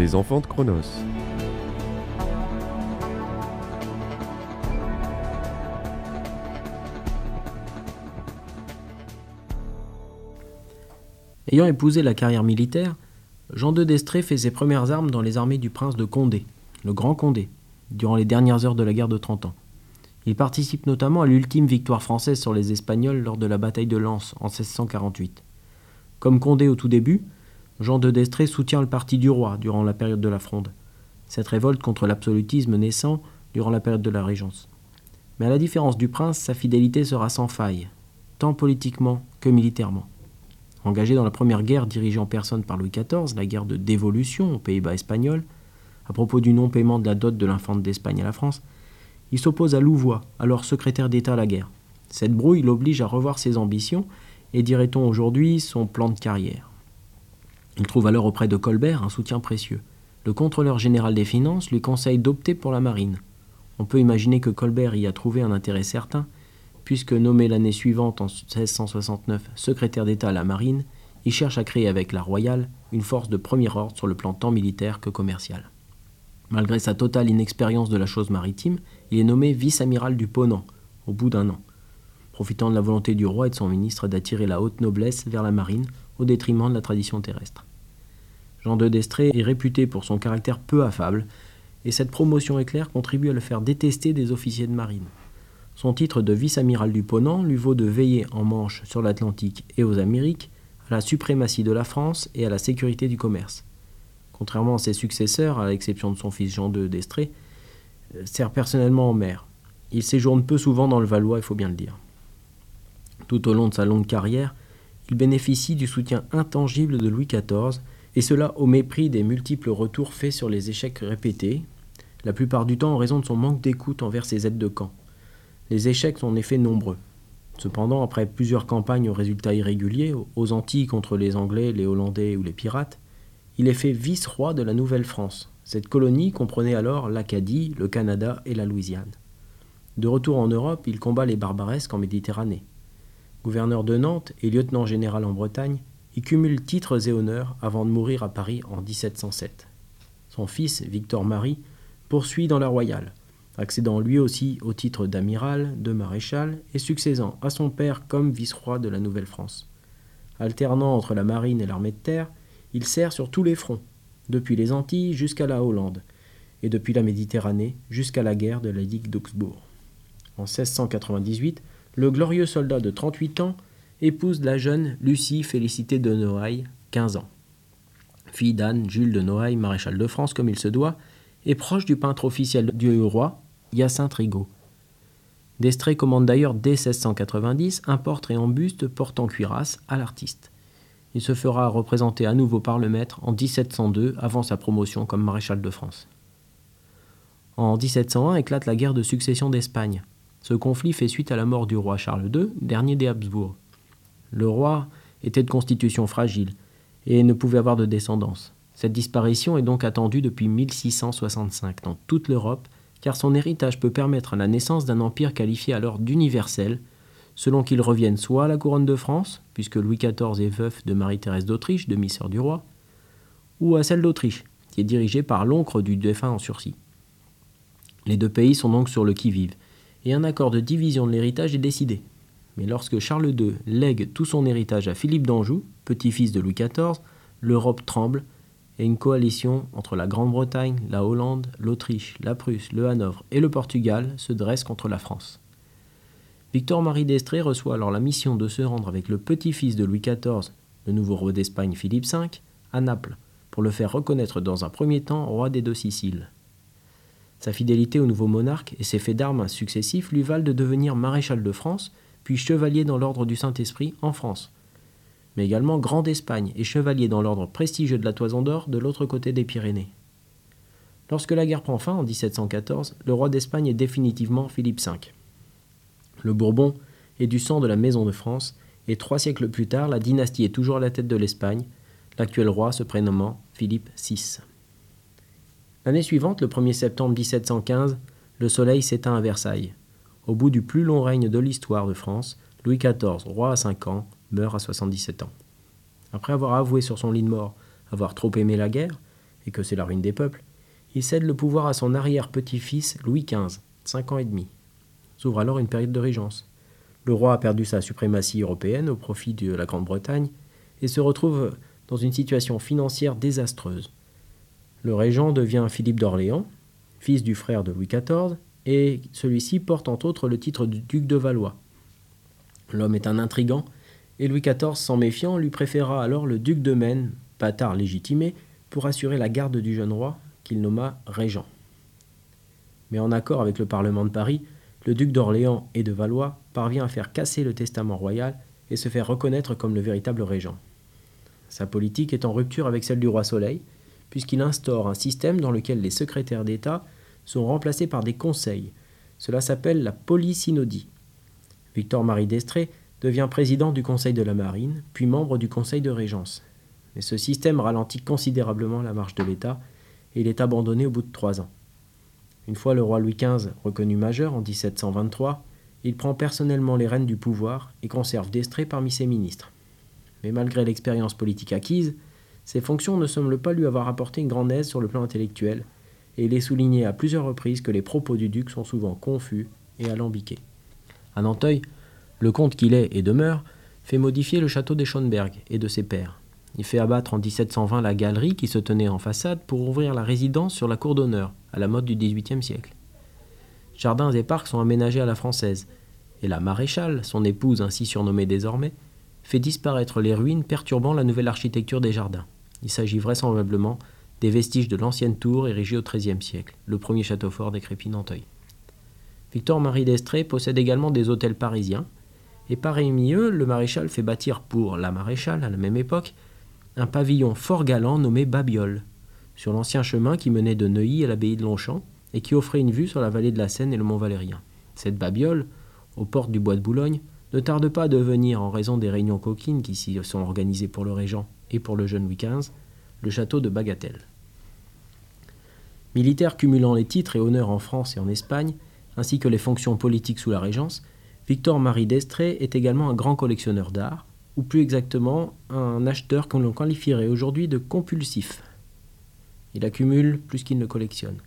Les enfants de Cronos. Ayant épousé la carrière militaire, Jean II d'Estrées fait ses premières armes dans les armées du prince de Condé, le Grand Condé, durant les dernières heures de la guerre de 30 ans. Il participe notamment à l'ultime victoire française sur les Espagnols lors de la bataille de Lens en 1648. Comme Condé au tout début, Jean II d'Estrées soutient le parti du roi durant la période de la Fronde, cette révolte contre l'absolutisme naissant durant la période de la Régence. Mais à la différence du prince, sa fidélité sera sans faille, tant politiquement que militairement. Engagé dans la première guerre dirigée en personne par Louis XIV, la guerre de dévolution aux Pays-Bas espagnols, à propos du non-paiement de la dot de l'infante d'Espagne à la France, il s'oppose à Louvois, alors secrétaire d'État à la guerre. Cette brouille l'oblige à revoir ses ambitions et, dirait-on aujourd'hui, son plan de carrière. Il trouve alors auprès de Colbert un soutien précieux. Le contrôleur général des finances lui conseille d'opter pour la marine. On peut imaginer que Colbert y a trouvé un intérêt certain, puisque nommé l'année suivante, en 1669, secrétaire d'État à la marine, il cherche à créer avec la Royale une force de premier ordre sur le plan tant militaire que commercial. Malgré sa totale inexpérience de la chose maritime, il est nommé vice-amiral du Ponant, au bout d'un an, profitant de la volonté du roi et de son ministre d'attirer la haute noblesse vers la marine au détriment de la tradition terrestre. Jean II d'Estrées est réputé pour son caractère peu affable, et cette promotion éclair contribue à le faire détester des officiers de marine. Son titre de vice-amiral du Ponant lui vaut de veiller en Manche sur l'Atlantique et aux Amériques, à la suprématie de la France et à la sécurité du commerce. Contrairement à ses successeurs, à l'exception de son fils Jean II d'Estrées, sert personnellement en mer. Il séjourne peu souvent dans le Valois, il faut bien le dire. Tout au long de sa longue carrière, il bénéficie du soutien intangible de Louis XIV, et cela au mépris des multiples retours faits sur les échecs répétés, la plupart du temps en raison de son manque d'écoute envers ses aides de camp. Les échecs sont en effet nombreux. Cependant, après plusieurs campagnes aux résultats irréguliers, aux Antilles contre les Anglais, les Hollandais ou les pirates, il est fait vice-roi de la Nouvelle-France. Cette colonie comprenait alors l'Acadie, le Canada et la Louisiane. De retour en Europe, il combat les barbaresques en Méditerranée. Gouverneur de Nantes et lieutenant général en Bretagne, il cumule titres et honneurs avant de mourir à Paris en 1707. Son fils, Victor-Marie, poursuit dans la royale, accédant lui aussi au titre d'amiral, de maréchal et succédant à son père comme vice-roi de la Nouvelle-France. Alternant entre la marine et l'armée de terre, il sert sur tous les fronts, depuis les Antilles jusqu'à la Hollande, et depuis la Méditerranée jusqu'à la guerre de la digue d'Augsbourg. En 1698, le glorieux soldat de 38 ans épouse la jeune Lucie Félicité de Noailles, 15 ans. Fille d'Anne Jules de Noailles, maréchal de France comme il se doit, et proche du peintre officiel du roi, Hyacinthe Rigaud. D'Estrées commande d'ailleurs dès 1690 un portrait en buste portant cuirasse à l'artiste. Il se fera représenter à nouveau par le maître en 1702 avant sa promotion comme maréchal de France. En 1701 éclate la guerre de succession d'Espagne. Ce conflit fait suite à la mort du roi Charles II, dernier des Habsbourg. Le roi était de constitution fragile et ne pouvait avoir de descendance. Cette disparition est donc attendue depuis 1665 dans toute l'Europe, car son héritage peut permettre la naissance d'un empire qualifié alors d'universel, selon qu'il revienne soit à la couronne de France, puisque Louis XIV est veuf de Marie-Thérèse d'Autriche, demi-sœur du roi, ou à celle d'Autriche, qui est dirigée par l'oncle du défunt en sursis. Les deux pays sont donc sur le qui-vive, et un accord de division de l'héritage est décidé. Mais lorsque Charles II lègue tout son héritage à Philippe d'Anjou, petit-fils de Louis XIV, l'Europe tremble, et une coalition entre la Grande-Bretagne, la Hollande, l'Autriche, la Prusse, le Hanovre et le Portugal se dresse contre la France. Victor-Marie d'Estrées reçoit alors la mission de se rendre avec le petit-fils de Louis XIV, le nouveau roi d'Espagne Philippe V, à Naples, pour le faire reconnaître dans un premier temps roi des deux Siciles. Sa fidélité au nouveau monarque et ses faits d'armes successifs lui valent de devenir maréchal de France, puis chevalier dans l'ordre du Saint-Esprit en France, mais également grand d'Espagne et chevalier dans l'ordre prestigieux de la Toison d'Or de l'autre côté des Pyrénées. Lorsque la guerre prend fin en 1714, le roi d'Espagne est définitivement Philippe V. Le Bourbon est du sang de la Maison de France, et 3 siècles plus tard, la dynastie est toujours à la tête de l'Espagne, l'actuel roi se prénommant Philippe VI. L'année suivante, le 1er septembre 1715, le soleil s'éteint à Versailles. Au bout du plus long règne de l'histoire de France, Louis XIV, roi à 5 ans, meurt à 77 ans. Après avoir avoué sur son lit de mort avoir trop aimé la guerre, et que c'est la ruine des peuples, il cède le pouvoir à son arrière-petit-fils Louis XV, 5 ans et demi. S'ouvre alors une période de régence. Le roi a perdu sa suprématie européenne au profit de la Grande-Bretagne et se retrouve dans une situation financière désastreuse. Le régent devient Philippe d'Orléans, fils du frère de Louis XIV, et celui-ci porte entre autres le titre de duc de Valois. L'homme est un intrigant, et Louis XIV, s'en méfiant, lui préféra alors le duc de Maine, bâtard légitimé, pour assurer la garde du jeune roi, qu'il nomma régent. Mais en accord avec le Parlement de Paris, le duc d'Orléans et de Valois parvient à faire casser le testament royal et se faire reconnaître comme le véritable régent. Sa politique est en rupture avec celle du roi Soleil, puisqu'il instaure un système dans lequel les secrétaires d'État sont remplacés par des conseils. Cela s'appelle la polysynodie. Victor-Marie d'Estrées devient président du Conseil de la Marine, puis membre du Conseil de Régence. Mais ce système ralentit considérablement la marche de l'État et il est abandonné au bout de 3 ans. Une fois le roi Louis XV reconnu majeur en 1723, il prend personnellement les rênes du pouvoir et conserve d'Estrées parmi ses ministres. Mais malgré l'expérience politique acquise, ses fonctions ne semblent pas lui avoir apporté une grande aise sur le plan intellectuel, et il est souligné à plusieurs reprises que les propos du duc sont souvent confus et alambiqués. À Nanteuil, le comte qu'il est et demeure fait modifier le château des Schönberg et de ses pairs. Il fait abattre en 1720 la galerie qui se tenait en façade pour ouvrir la résidence sur la cour d'honneur, à la mode du XVIIIe siècle. Jardins et parcs sont aménagés à la française, et la maréchale, son épouse ainsi surnommée désormais, fait disparaître les ruines perturbant la nouvelle architecture des jardins. Il s'agit vraisemblablement des vestiges de l'ancienne tour érigée au XIIIe siècle, le premier château fort décrépit Nanteuil. Victor-Marie d'Estrées possède également des hôtels parisiens, et parmi eux, le maréchal fait bâtir pour la maréchale, à la même époque, un pavillon fort galant nommé Babiole, sur l'ancien chemin qui menait de Neuilly à l'abbaye de Longchamp et qui offrait une vue sur la vallée de la Seine et le Mont Valérien. Cette Babiole, aux portes du bois de Boulogne, ne tarde pas à devenir, en raison des réunions coquines qui s'y sont organisées pour le régent et pour le jeune Louis XV, le château de Bagatelle. Militaire cumulant les titres et honneurs en France et en Espagne, ainsi que les fonctions politiques sous la Régence, Victor-Marie d'Estrées est également un grand collectionneur d'art, ou plus exactement un acheteur que l'on qualifierait aujourd'hui de compulsif. Il accumule plus qu'il ne collectionne.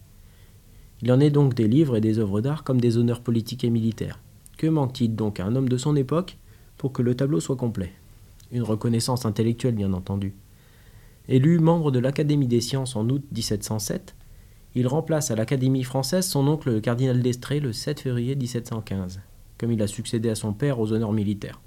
Il en est donc des livres et des œuvres d'art comme des honneurs politiques et militaires. Que manque-t-il donc à un homme de son époque pour que le tableau soit complet ? Une reconnaissance intellectuelle, bien entendu. Élu membre de l'Académie des sciences en août 1707, il remplace à l'Académie française son oncle le cardinal d'Estrées le 7 février 1715, comme il a succédé à son père aux honneurs militaires.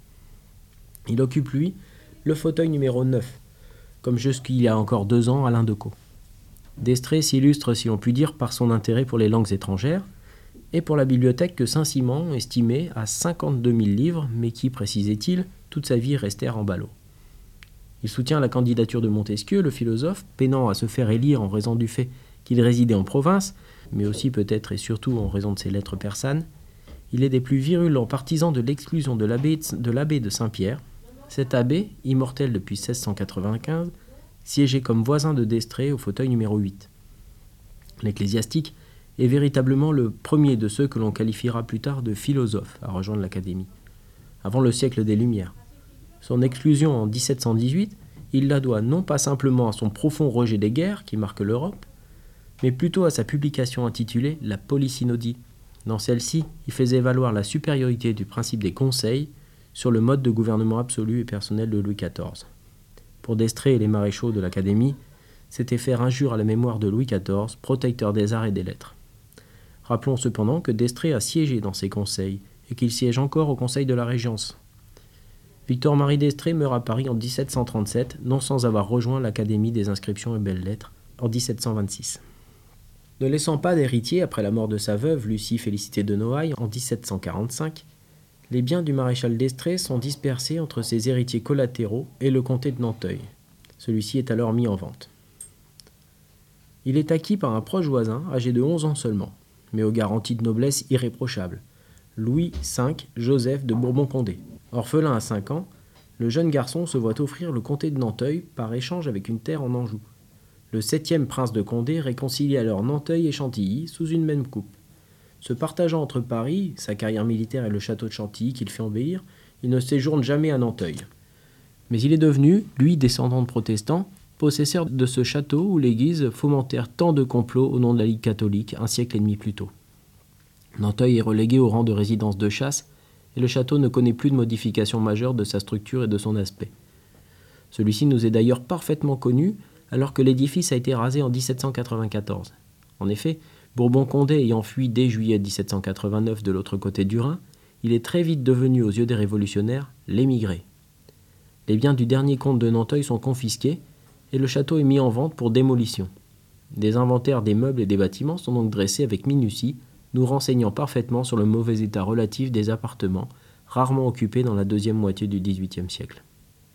Il occupe, lui, le fauteuil numéro 9, comme jusqu'il y a encore 2 ans Alain Decaux. D'Estrées s'illustre, si l'on peut dire, par son intérêt pour les langues étrangères et pour la bibliothèque que Saint-Simon estimait à 52 000 livres, mais qui, précisait-il, toute sa vie restèrent en ballot. Il soutient la candidature de Montesquieu, le philosophe, peinant à se faire élire en raison du fait qu'il résidait en province, mais aussi peut-être et surtout en raison de ses lettres persanes. Il est des plus virulents partisans de l'exclusion de l'abbé de Saint-Pierre. Cet abbé, immortel depuis 1695, siégeait comme voisin de d'Estrées au fauteuil numéro 8. L'ecclésiastique est véritablement le premier de ceux que l'on qualifiera plus tard de philosophes à rejoindre l'Académie, avant le siècle des Lumières. Son exclusion en 1718, il la doit non pas simplement à son profond rejet des guerres qui marque l'Europe, mais plutôt à sa publication intitulée « La polysynodie ». Dans celle-ci, il faisait valoir la supériorité du principe des conseils sur le mode de gouvernement absolu et personnel de Louis XIV. Pour d'Estrées et les maréchaux de l'Académie, c'était faire injure à la mémoire de Louis XIV, protecteur des arts et des lettres. Rappelons cependant que d'Estrées a siégé dans ces conseils et qu'il siège encore au Conseil de la Régence. Victor-Marie d'Estrées meurt à Paris en 1737, non sans avoir rejoint l'Académie des inscriptions et belles-lettres en 1726. Ne laissant pas d'héritier après la mort de sa veuve, Lucie Félicité de Noailles, en 1745, les biens du maréchal d'Estrées sont dispersés entre ses héritiers collatéraux et le comté de Nanteuil. Celui-ci est alors mis en vente. Il est acquis par un proche voisin, âgé de 11 ans seulement, mais aux garanties de noblesse irréprochables, Louis V Joseph de Bourbon-Condé. Orphelin à 5 ans, le jeune garçon se voit offrir le comté de Nanteuil par échange avec une terre en Anjou. Le 7e prince de Condé réconcilie alors Nanteuil et Chantilly sous une même coupe. Se partageant entre Paris, sa carrière militaire et le château de Chantilly qu'il fait embellir, il ne séjourne jamais à Nanteuil. Mais il est devenu, lui descendant de protestants, possesseur de ce château où les Guises fomentèrent tant de complots au nom de la Ligue catholique un siècle et demi plus tôt. Nanteuil est relégué au rang de résidence de chasse et le château ne connaît plus de modification majeure de sa structure et de son aspect. Celui-ci nous est d'ailleurs parfaitement connu alors que l'édifice a été rasé en 1794. En effet, Bourbon-Condé ayant fui dès juillet 1789 de l'autre côté du Rhin, il est très vite devenu aux yeux des révolutionnaires l'émigré. Les biens du dernier comte de Nanteuil sont confisqués et le château est mis en vente pour démolition. Des inventaires des meubles et des bâtiments sont donc dressés avec minutie, nous renseignant parfaitement sur le mauvais état relatif des appartements, rarement occupés dans la deuxième moitié du XVIIIe siècle.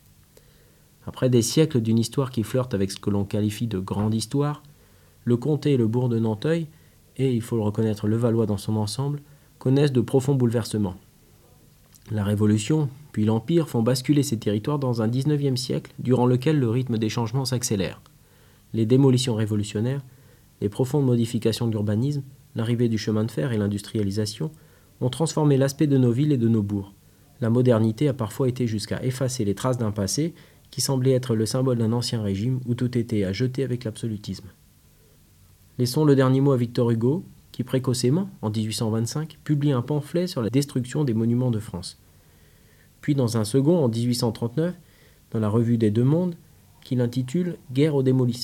Après des siècles d'une histoire qui flirte avec ce que l'on qualifie de grande histoire, le comté et le bourg de Nanteuil, et il faut le reconnaître le Valois dans son ensemble, connaissent de profonds bouleversements. La Révolution, puis l'Empire font basculer ces territoires dans un XIXe siècle durant lequel le rythme des changements s'accélère. Les démolitions révolutionnaires, les profondes modifications de l'urbanisme, l'arrivée du chemin de fer et l'industrialisation ont transformé l'aspect de nos villes et de nos bourgs. La modernité a parfois été jusqu'à effacer les traces d'un passé qui semblait être le symbole d'un ancien régime où tout était à jeter avec l'absolutisme. Laissons le dernier mot à Victor Hugo, qui précocement, en 1825, publie un pamphlet sur la destruction des monuments de France. Puis dans un second, en 1839, dans la Revue des Deux Mondes, qu'il intitule « Guerre aux démolisseurs ».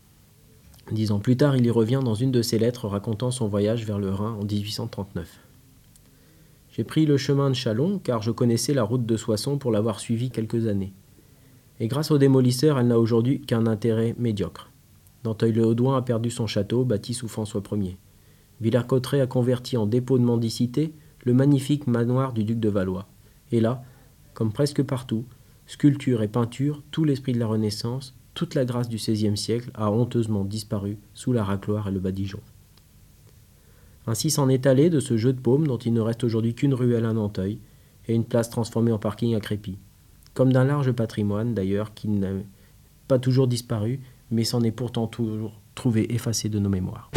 10 ans plus tard, il y revient dans une de ses lettres racontant son voyage vers le Rhin en 1839. « J'ai pris le chemin de Châlons car je connaissais la route de Soissons pour l'avoir suivie quelques années. Et grâce aux démolisseurs, elle n'a aujourd'hui qu'un intérêt médiocre. Nanteuil-le-Haudouin a perdu son château, bâti sous François Ier. Villers-Cotterêts a converti en dépôt de mendicité le magnifique manoir du duc de Valois. Et là, comme presque partout, sculpture et peinture, tout l'esprit de la Renaissance, toute la grâce du XVIe siècle a honteusement disparu sous la racloire et le badigeon. Ainsi s'en est allé de ce jeu de paume dont il ne reste aujourd'hui qu'une ruelle à Nanteuil et une place transformée en parking à crépi. Comme d'un large patrimoine d'ailleurs qui n'a pas toujours disparu, mais s'en est pourtant toujours trouvé effacé de nos mémoires.